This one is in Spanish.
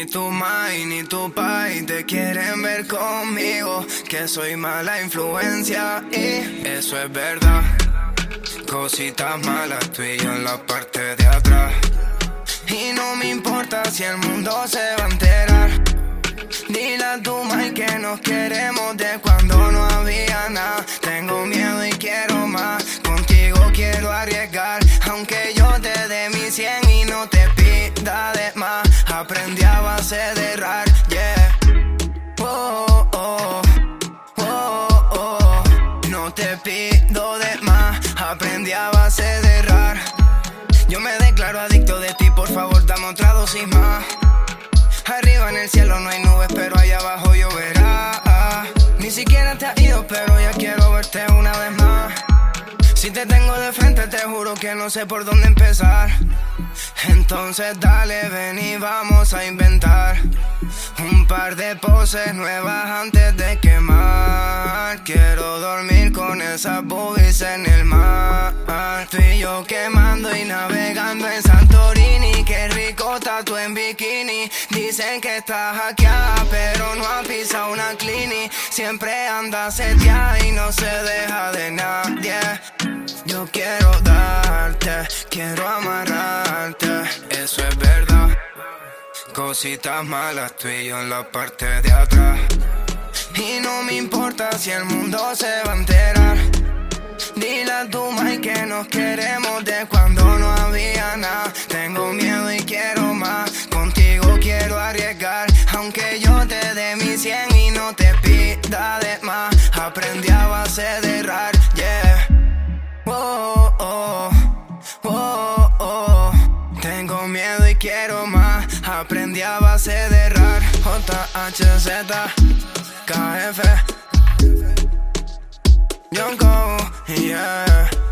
tu mai ni tu pai te quieren ver conmigo, que soy mala influencia y eso es verdad. Cositas malas tú y yo en la parte de atrás. Y no me importa si el mundo se va a enterar. Dile a tu mai que nos queremos de cuando no había nada. Tengo miedo y quiero más, contigo quiero arriesgar. Aunque yo te dé mi 100 y no te pida de más. Aprendí a base de errar, yeah. Oh, oh, oh, oh. No te pido de más, aprendí a base de errar. Yo me declaro adicto de ti, por favor dame otra dosis más. Arriba en el cielo no hay nubes, pero allá abajo lloverá. Ni siquiera te has ido, pero ya quiero verte una vez más. Si te tengo de frente, te juro que no sé por dónde empezar. Entonces dale, ven y vamos a inventar un par de poses nuevas antes de quemar. Quiero dormir con esas boobies en el mar. Tú y yo quemando y navegando en Santorini. Qué rico está tú en bikini. Dicen que estás hackeada, pero no ha pisado una clinic. Siempre anda seteada y no se deja de nadie. Yo quiero darte, quiero amarrarte, eso es verdad. Cositas malas tú y yo en la parte de atrás. Y no me importa si el mundo se va a enterar. Dile a tu mai que nos queremos de cuando no había nada. Tengo miedo y quiero más, contigo quiero arriesgar. Aunque yo te dé mi 100 y no te pida de más. Aprendí a base de errar, yeah. Oh, oh, oh, oh. Tengo miedo y quiero más. Aprendí a base de errar. J-H-Z KF Yonko, yeah.